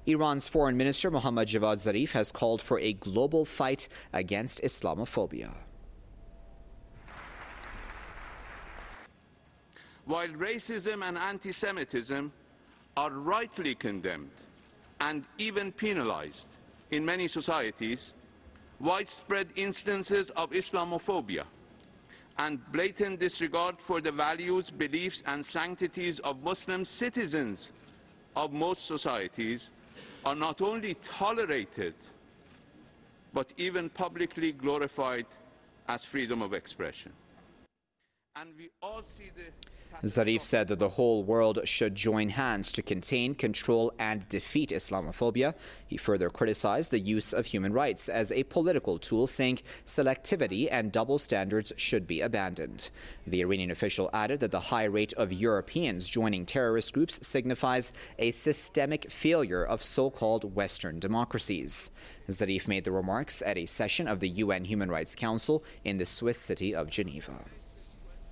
Iran's Foreign Minister Mohammad Javad Zarif has called for a global fight against Islamophobia. While racism and anti-Semitism are rightly condemned and even penalized in many societies, widespread instances of Islamophobia and blatant disregard for the values, beliefs and sanctities of Muslim citizens of most societies are not only tolerated but even publicly glorified as freedom of expression. And we all see Zarif said that the whole world should join hands to contain, control and defeat Islamophobia. He further criticized the use of human rights as a political tool, saying selectivity and double standards should be abandoned. The Iranian official added that the high rate of Europeans joining terrorist groups signifies a systemic failure of so-called Western democracies. Zarif made the remarks at a session of the UN Human Rights Council in the Swiss city of Geneva.